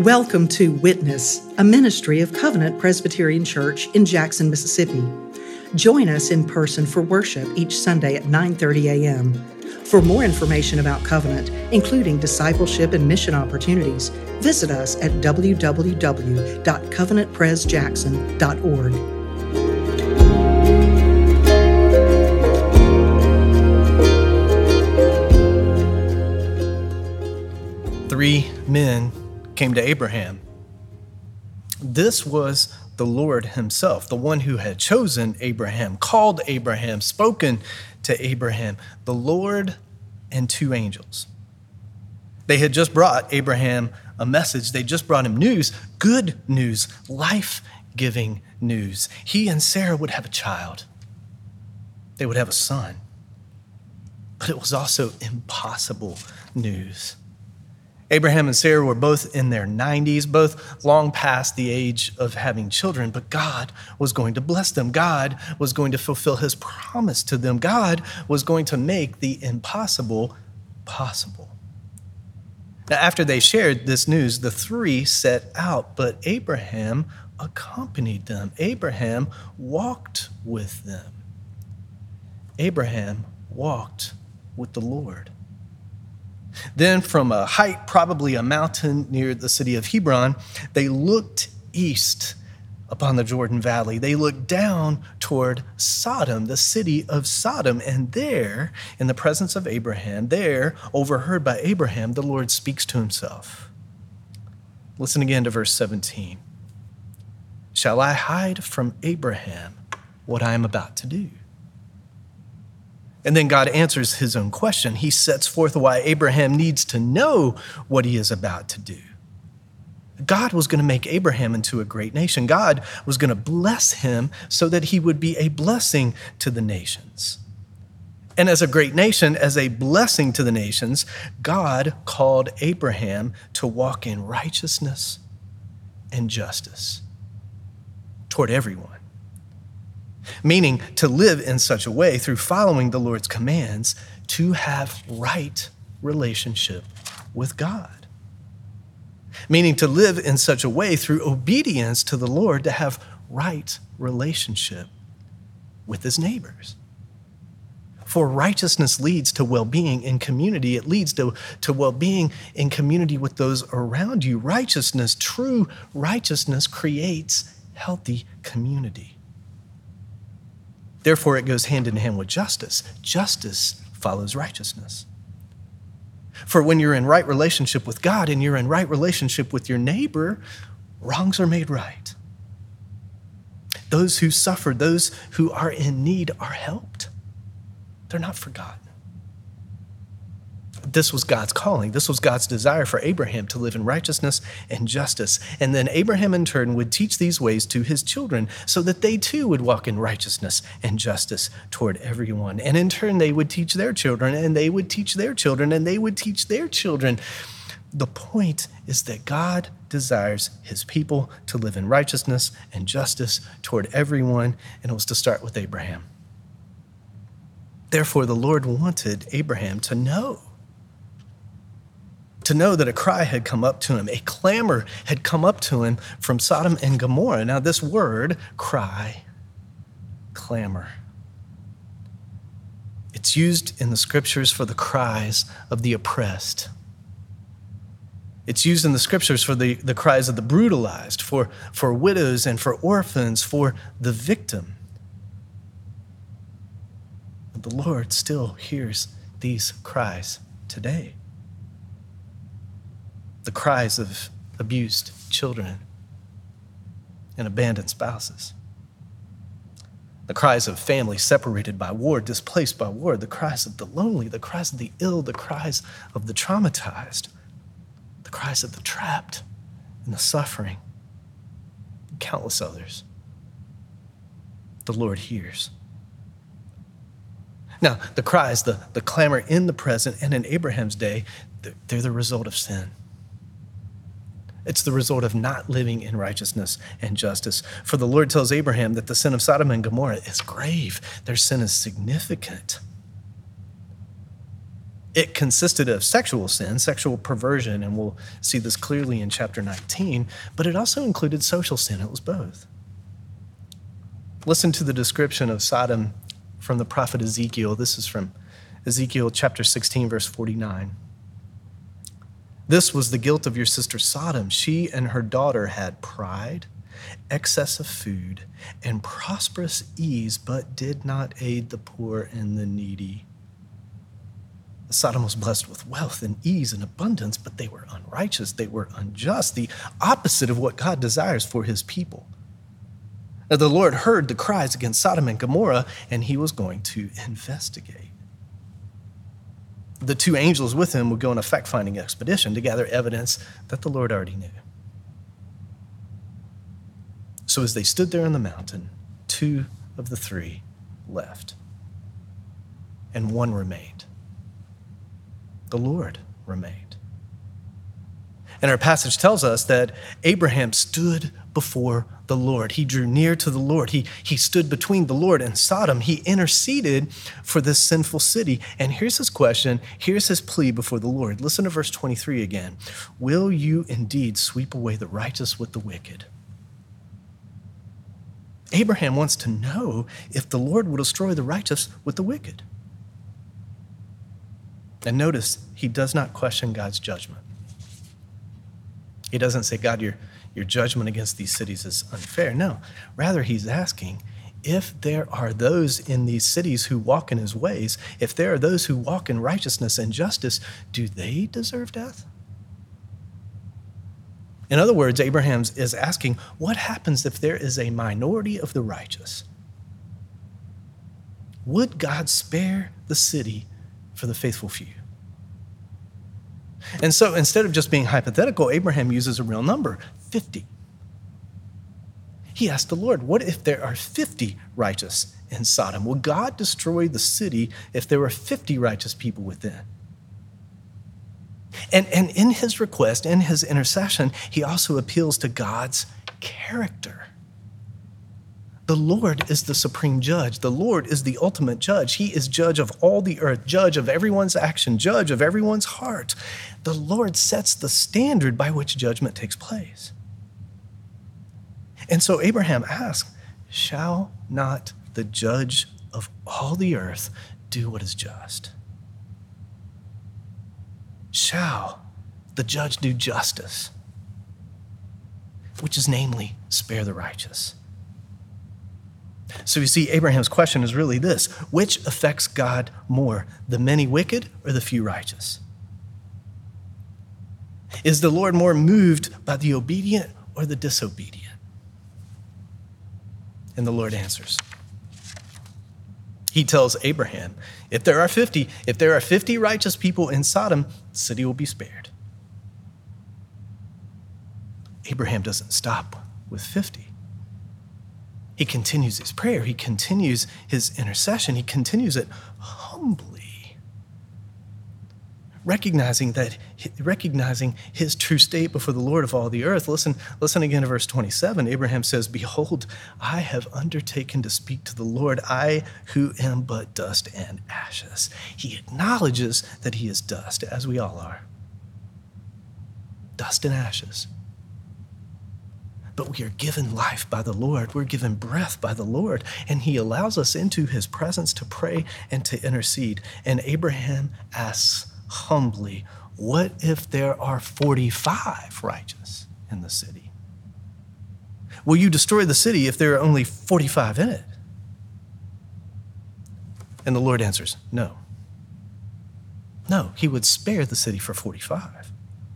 Welcome to Witness, a ministry of Covenant Presbyterian Church in Jackson, Mississippi. Join us in person for worship each Sunday at 9:30 a.m. For more information about Covenant, including discipleship and mission opportunities, visit us at www.covenantpresjackson.org. Three men came to Abraham. This was the Lord himself, the one who had chosen Abraham, called Abraham, spoken to Abraham, the Lord and two angels. They had just brought Abraham a message. They just brought him news, good news, life-giving news. He and Sarah would have a child. They would have a son. But it was also impossible news. Abraham and Sarah were both in their 90s, both long past the age of having children, but God was going to bless them. God was going to fulfill his promise to them. God was going to make the impossible possible. Now, after they shared this news, the three set out, but Abraham accompanied them. Abraham walked with them. Abraham walked with the Lord. Then from a height, probably a mountain near the city of Hebron, they looked east upon the Jordan Valley. They looked down toward Sodom, the city of Sodom. And there, in the presence of Abraham, there, overheard by Abraham, the Lord speaks to himself. Listen again to verse 17. Shall I hide from Abraham what I am about to do? And then God answers his own question. He sets forth why Abraham needs to know what he is about to do. God was going to make Abraham into a great nation. God was going to bless him so that he would be a blessing to the nations. And as a great nation, as a blessing to the nations, God called Abraham to walk in righteousness and justice toward everyone. Meaning to live in such a way through following the Lord's commands to have right relationship with God. Meaning to live in such a way through obedience to the Lord to have right relationship with his neighbors. For righteousness leads to well-being in community. It leads to well-being in community with those around you. Righteousness, true righteousness, creates healthy community. Therefore, it goes hand in hand with justice. Justice follows righteousness. For when you're in right relationship with God and you're in right relationship with your neighbor, wrongs are made right. Those who suffer, those who are in need are helped. They're not forgotten. This was God's calling. This was God's desire for Abraham to live in righteousness and justice. And then Abraham in turn would teach these ways to his children so that they too would walk in righteousness and justice toward everyone. And in turn, they would teach their children, and they would teach their children, and they would teach their children. The point is that God desires his people to live in righteousness and justice toward everyone, and it was to start with Abraham. Therefore, the Lord wanted Abraham to know that a cry had come up to him, a clamor had come up to him from Sodom and Gomorrah. Now, this word, cry, clamor, it's used in the scriptures for the cries of the oppressed. It's used in the scriptures for the cries of the brutalized, for widows and for orphans, for the victim. But the Lord still hears these cries today. The cries of abused children and abandoned spouses. The cries of families separated by war, displaced by war. The cries of the lonely, the cries of the ill, the cries of the traumatized. The cries of the trapped and the suffering. And countless others. The Lord hears. Now, the cries, the clamor in the present and in Abraham's day, they're the result of sin. It's the result of not living in righteousness and justice. For the Lord tells Abraham that the sin of Sodom and Gomorrah is grave. Their sin is significant. It consisted of sexual sin, sexual perversion, and we'll see this clearly in chapter 19, but it also included social sin. It was both. Listen to the description of Sodom from the prophet Ezekiel. This is from Ezekiel chapter 16, verse 49. This was the guilt of your sister Sodom. She and her daughter had pride, excess of food, and prosperous ease, but did not aid the poor and the needy. Sodom was blessed with wealth and ease and abundance, but they were unrighteous. They were unjust, the opposite of what God desires for his people. Now, the Lord heard the cries against Sodom and Gomorrah, and he was going to investigate. The two angels with him would go on a fact-finding expedition to gather evidence that the Lord already knew. So as they stood there on the mountain, 2 of the 3 left, and 1 remained. The Lord remained. And our passage tells us that Abraham stood before the Lord. He drew near to the Lord. He stood between the Lord and Sodom. He interceded for this sinful city. And here's his question. Here's his plea before the Lord. Listen to verse 23 again. Will you indeed sweep away the righteous with the wicked? Abraham wants to know if the Lord will destroy the righteous with the wicked. And notice, he does not question God's judgment. He doesn't say, God, your judgment against these cities is unfair. No, rather he's asking, if there are those in these cities who walk in his ways, if there are those who walk in righteousness and justice, do they deserve death? In other words, Abraham is asking, what happens if there is a minority of the righteous? Would God spare the city for the faithful few? And so instead of just being hypothetical, Abraham uses a real number, 50. He asked the Lord, what if there are 50 righteous in Sodom? Will God destroy the city if there were 50 righteous people within? And in his request, in his intercession, he also appeals to God's character. The Lord is the supreme judge. The Lord is the ultimate judge. He is judge of all the earth, judge of everyone's action, judge of everyone's heart. The Lord sets the standard by which judgment takes place. And so Abraham asks, shall not the judge of all the earth do what is just? Shall the judge do justice, which is namely spare the righteous? So you see, Abraham's question is really this: which affects God more, the many wicked or the few righteous? Is the Lord more moved by the obedient or the disobedient? And the Lord answers. He tells Abraham, if there are 50 righteous people in Sodom, the city will be spared. Abraham doesn't stop with 50. He continues his prayer. He continues his intercession. He continues it humbly, recognizing his true state before the Lord of all the earth. Listen again to verse 27. Abraham says, behold, I have undertaken to speak to the Lord, I who am but dust and ashes. He acknowledges that he is dust, as we all are. Dust and ashes. But we are given life by the Lord. We're given breath by the Lord. And he allows us into his presence to pray and to intercede. And Abraham asks humbly, what if there are 45 righteous in the city? Will you destroy the city if there are only 45 in it? And the Lord answers, no. No, he would spare the city for 45.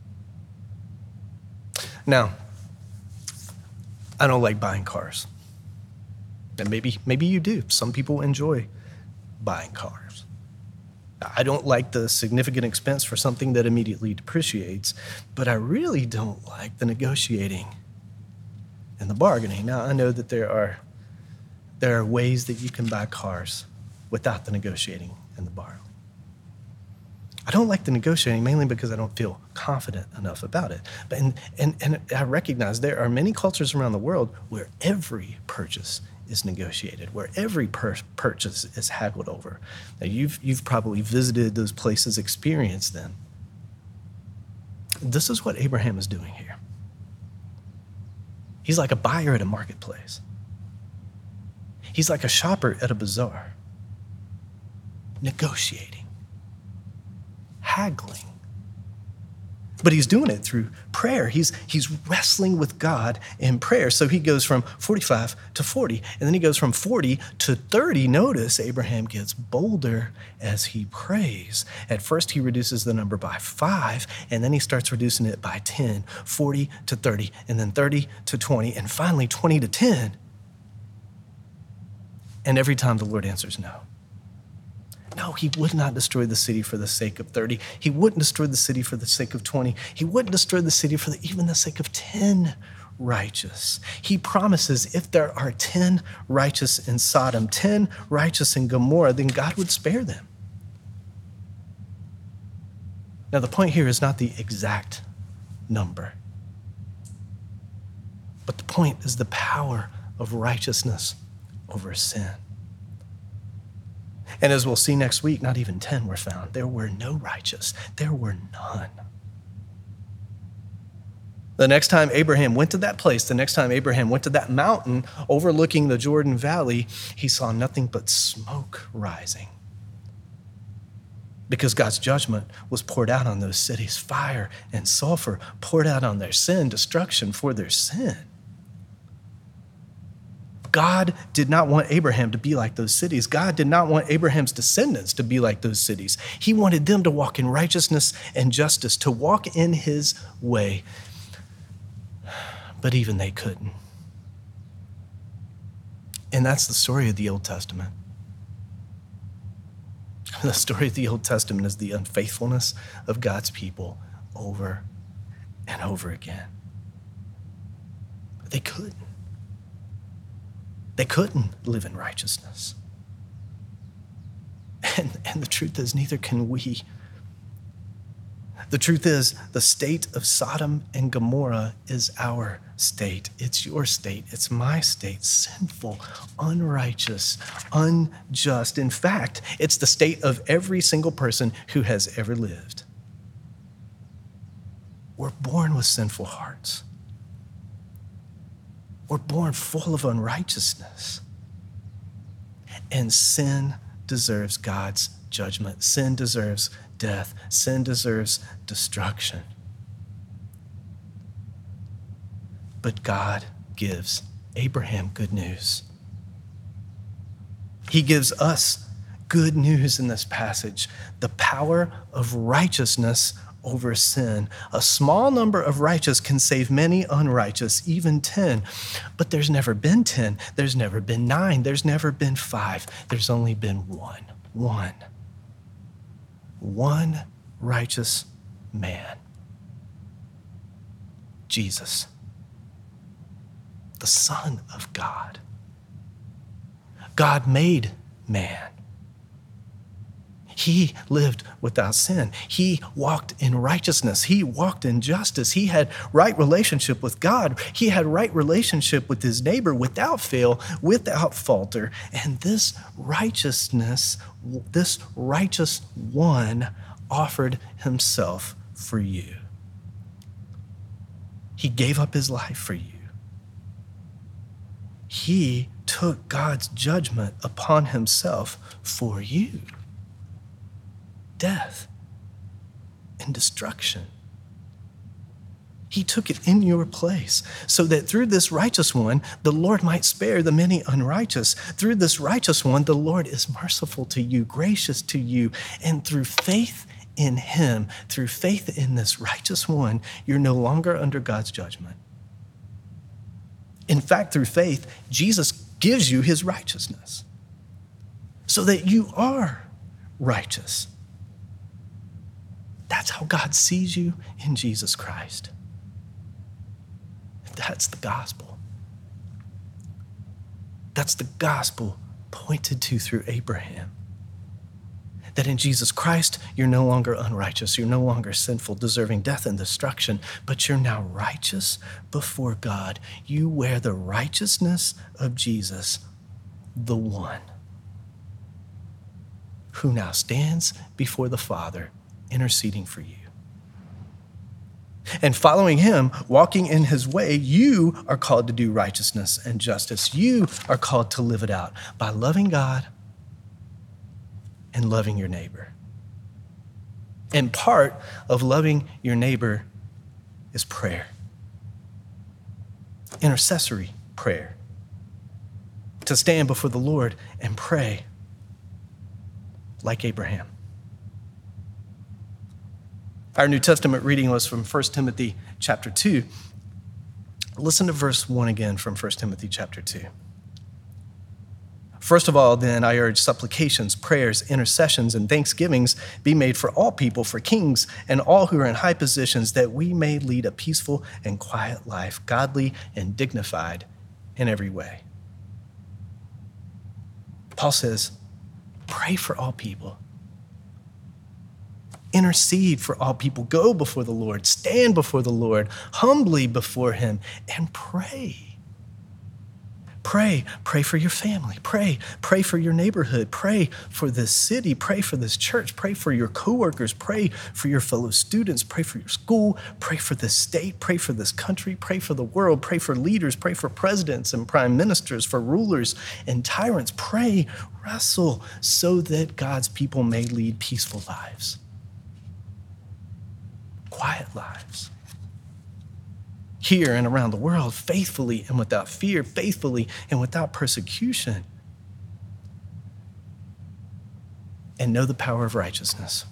Now, I don't like buying cars. And maybe you do. Some people enjoy buying cars. I don't like the significant expense for something that immediately depreciates, but I really don't like the negotiating and the bargaining. Now, I know that there are ways that you can buy cars without the negotiating and the borrowing. I don't like the negotiating mainly because I don't feel confident enough about it. But and I recognize there are many cultures around the world where every purchase is negotiated, where every purchase is haggled over. Now you've probably visited those places, experienced them. This is what Abraham is doing here. He's like a buyer at a marketplace. He's like a shopper at a bazaar, negotiating, haggling. But he's doing it through prayer. He's wrestling with God in prayer. So he goes from 45 to 40, and then he goes from 40 to 30. Notice Abraham gets bolder as he prays. At first, he reduces the number by 5, and then he starts reducing it by 10, 40 to 30, and then 30 to 20, and finally 20 to 10. And every time the Lord answers no. No, he would not destroy the city for the sake of 30. He wouldn't destroy the city for the sake of 20. He wouldn't destroy the city for even the sake of 10 righteous. He promises if there are 10 righteous in Sodom, 10 righteous in Gomorrah, then God would spare them. Now, the point here is not the exact number, but the point is the power of righteousness over sin. And as we'll see next week, not even 10 were found. There were no righteous. There were none. The next time Abraham went to that place, the next time Abraham went to that mountain overlooking the Jordan Valley, he saw nothing but smoke rising. Because God's judgment was poured out on those cities, fire and sulfur poured out on their sin, destruction for their sin. God did not want Abraham to be like those cities. God did not want Abraham's descendants to be like those cities. He wanted them to walk in righteousness and justice, to walk in his way. But even they couldn't. And that's the story of the Old Testament. The story of the Old Testament is the unfaithfulness of God's people over and over again. But they couldn't. They couldn't live in righteousness. And the truth is, neither can we. The truth is, the state of Sodom and Gomorrah is our state. It's your state. It's my state. Sinful, unrighteous, unjust. In fact, it's the state of every single person who has ever lived. We're born with sinful hearts. We're born full of unrighteousness. And sin deserves God's judgment. Sin deserves death. Sin deserves destruction. But God gives Abraham good news. He gives us good news in this passage. The power of righteousness over sin. A small number of righteous can save many unrighteous, even 10. But there's never been 10. There's never been 9. There's never been 5. There's only been one. One righteous man. Jesus, the Son of God. God made man. He lived without sin. He walked in righteousness. He walked in justice. He had right relationship with God. He had right relationship with his neighbor without fail, without falter. And this righteousness, this righteous one offered himself for you. He gave up his life for you. He took God's judgment upon himself for you. Death and destruction. He took it in your place so that through this righteous one, the Lord might spare the many unrighteous. Through this righteous one, the Lord is merciful to you, gracious to you, and through faith in him, through faith in this righteous one, you're no longer under God's judgment. In fact, through faith, Jesus gives you his righteousness so that you are righteous. That's how God sees you in Jesus Christ. That's the gospel. That's the gospel pointed to through Abraham. That in Jesus Christ, you're no longer unrighteous. You're no longer sinful, deserving death and destruction, but you're now righteous before God. You wear the righteousness of Jesus, the one who now stands before the Father, interceding for you. And following him, walking in his way, you are called to do righteousness and justice. You are called to live it out by loving God and loving your neighbor. And part of loving your neighbor is prayer. Intercessory prayer. To stand before the Lord and pray like Abraham. Our New Testament reading was from 1 Timothy chapter 2. Listen to verse 1 again from 1 Timothy chapter 2. First of all, then, I urge supplications, prayers, intercessions, and thanksgivings be made for all people, for kings and all who are in high positions, that we may lead a peaceful and quiet life, godly and dignified in every way. Paul says, pray for all people. Intercede for all people. Go before the Lord. Stand before the Lord, humbly before him, and pray. Pray. Pray for your family. Pray. Pray for your neighborhood. Pray for this city. Pray for this church. Pray for your coworkers. Pray for your fellow students. Pray for your school. Pray for this state. Pray for this country. Pray for the world. Pray for leaders. Pray for presidents and prime ministers, for rulers and tyrants. Pray, wrestle, so that God's people may lead peaceful lives. Quiet lives. Here and around the world, faithfully and without fear, faithfully and without persecution. And know the power of righteousness.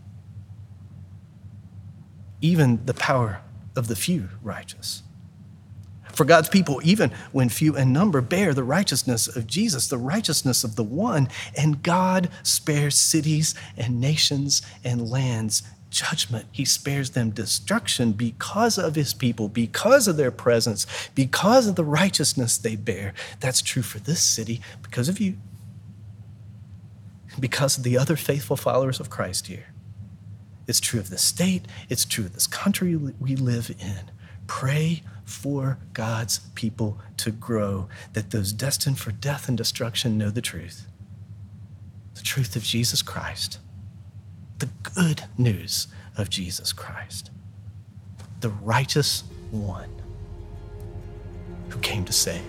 Even the power of the few righteous. For God's people, even when few in number, bear the righteousness of Jesus, the righteousness of the one, and God spares cities and nations and lands judgment. He spares them destruction because of his people, because of their presence, because of the righteousness they bear. That's true for this city because of you, because of the other faithful followers of Christ here. It's true of this state. It's true of this country we live in. Pray for God's people to grow, that those destined for death and destruction know the truth of Jesus Christ. The good news of Jesus Christ, the righteous one who came to save.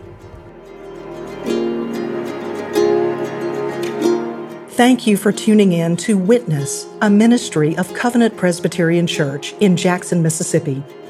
Thank you for tuning in to Witness, a ministry of Covenant Presbyterian Church in Jackson, Mississippi.